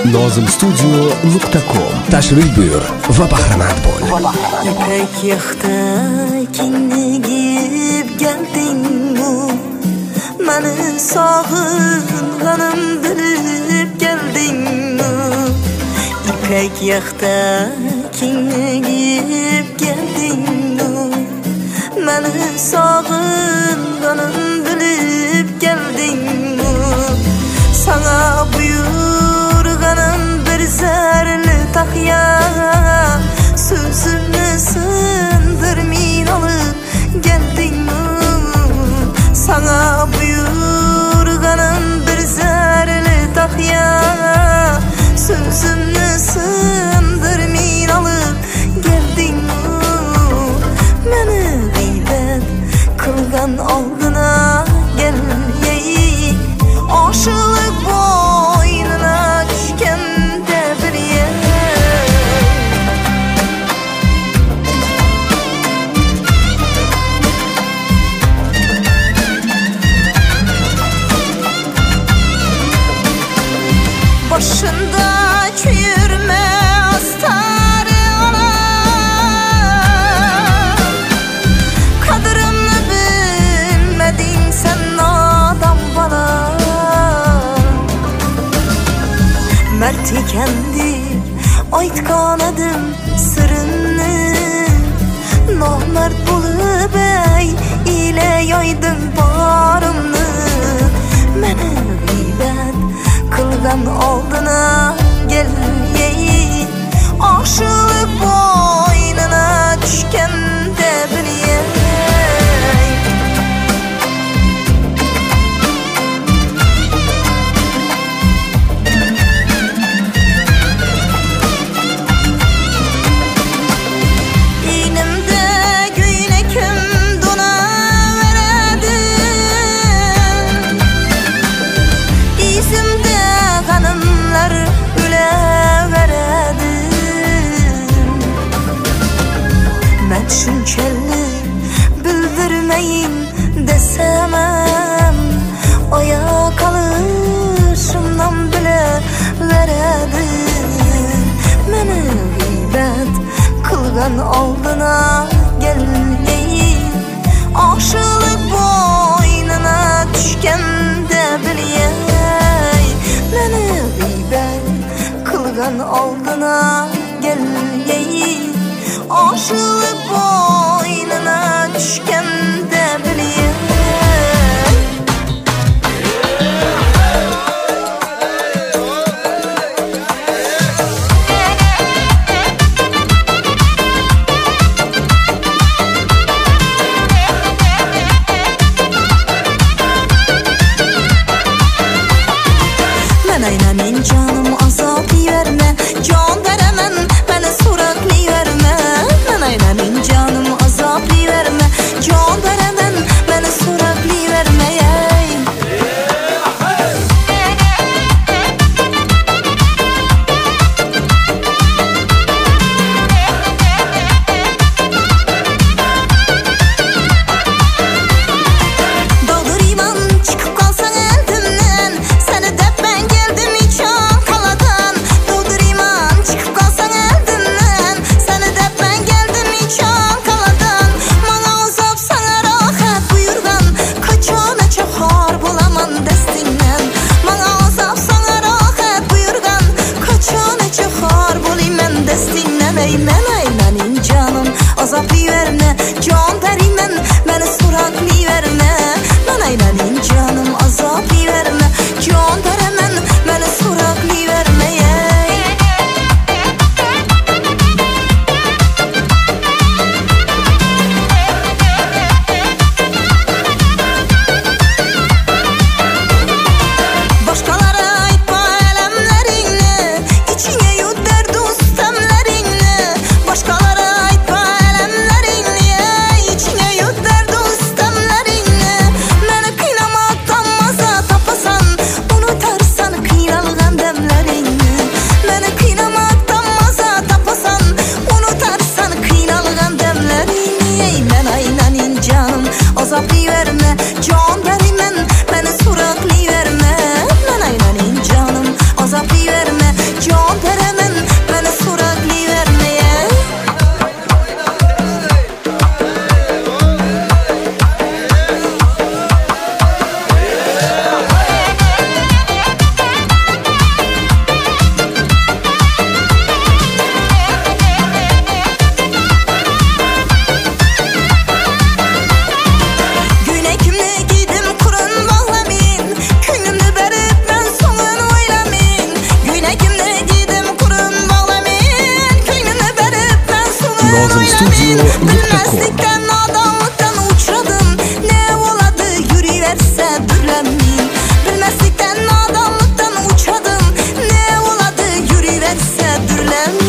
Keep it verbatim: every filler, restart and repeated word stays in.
nozim studio nuqta com. Tashrif buyur va bahramand bo'l. İpek yaxta kinigib geldingmi? Meni sog'inganim bilib geldingmi? İpek yaxta kinigib geldingmi? Meni sog'inganim bilib geldingmi? Sana buyurganim bir zerli takya, sözümü sındırmin alıp geldingmi? Sana buyurganim bir zerli takya, sözümü sındırmin alıp geldingmi? Meni gıybet kılgan aldına gelmeyik, aşılık boynuna düşkende bir yer. Başında çürüme astarı ana, kadrımı bilmedin sen adam bana. Mert ikendir aytkan edim sırrını, namert bulup ey ile yaydım barımını. Meni gıybet kılgan aldına gelmeyin, aşılık boynuna düşkende bileyim. İğnemde güynekim dona veredim, İzimde kanımlar üle veredim. Ben şunçelli bildirmeyin desemem, oya kalışımdan bile veredim. Meni gıybet kılgan aldına gelmeyin, aşılık boynuna düşkende bileyim. Meni gıybet kılgan aldına gelmeyin, aşılık boynuna düşkende bileyim. Menaynemin canım azap verme, can veremem, beni suratlı verme. Menaynemin canım azap verme, can veremem, beni suratlı Bilmezlikten, nadanlıktan uçradım. Ne oladı yürüyverse dürlenmin. Bilmezlikten, nadanlıktan uçradım. Ne oladı yürüyverse dürlenmin.